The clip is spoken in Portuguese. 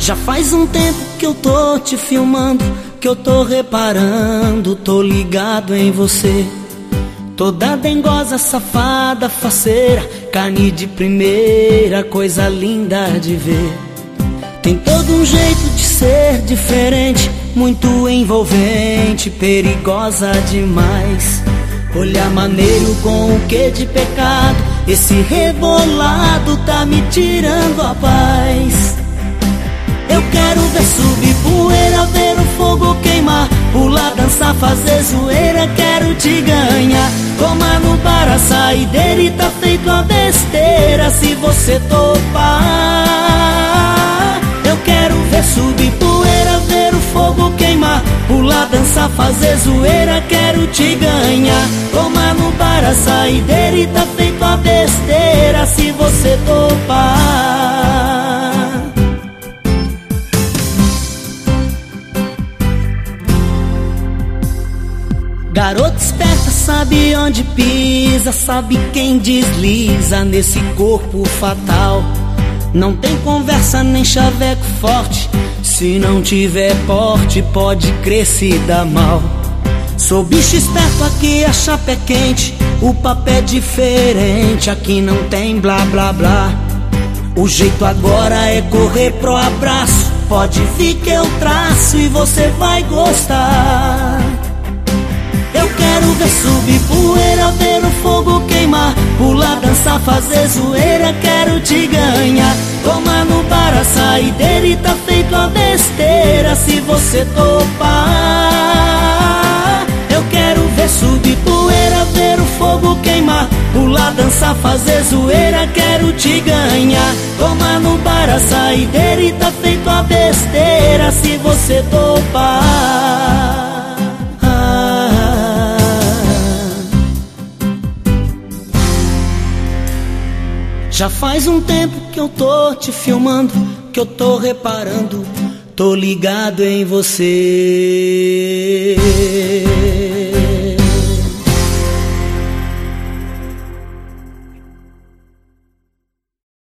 Já faz um tempo que eu tô te filmando, que eu tô reparando, tô ligado em você. Toda dengosa, safada, faceira, carne de primeira, coisa linda de ver. Tem todo um jeito de ser diferente, muito envolvente, perigosa demais. Olhar maneiro com o que de pecado, esse rebolado tá me tirando a paz. Eu quero ver subir poeira, ver o fogo queimar, pular, dançar, fazer zoeira, quero te ganhar. Tomar no bar a saideira e tá feito a besteira se você topar. Eu quero ver subir poeira, ver o fogo queimar, pular, dançar, fazer zoeira, quero te ganhar. Tomar no bar a saideira e tá feito a besteira se você topar. Garota esperta, sabe onde pisa, sabe quem desliza nesse corpo fatal. Não tem conversa nem chaveco forte, se não tiver porte pode crer se dá mal. Sou bicho esperto, aqui a chapa é quente, o papo é diferente, aqui não tem blá blá blá. O jeito agora é correr pro abraço, pode vir que eu traço e você vai gostar. Eu quero ver subir poeira, ver o fogo queimar, pular, dançar, fazer zoeira, quero te ganhar. Tomar no bar a saideira e tá feito a besteira se você topar. Eu quero ver subir poeira, ver o fogo queimar, pular, dançar, fazer zoeira, quero te ganhar. Tomar no bar a saideira e tá feito a besteira se você topar. Já faz um tempo que eu tô te filmando, que eu tô reparando, tô ligado em você.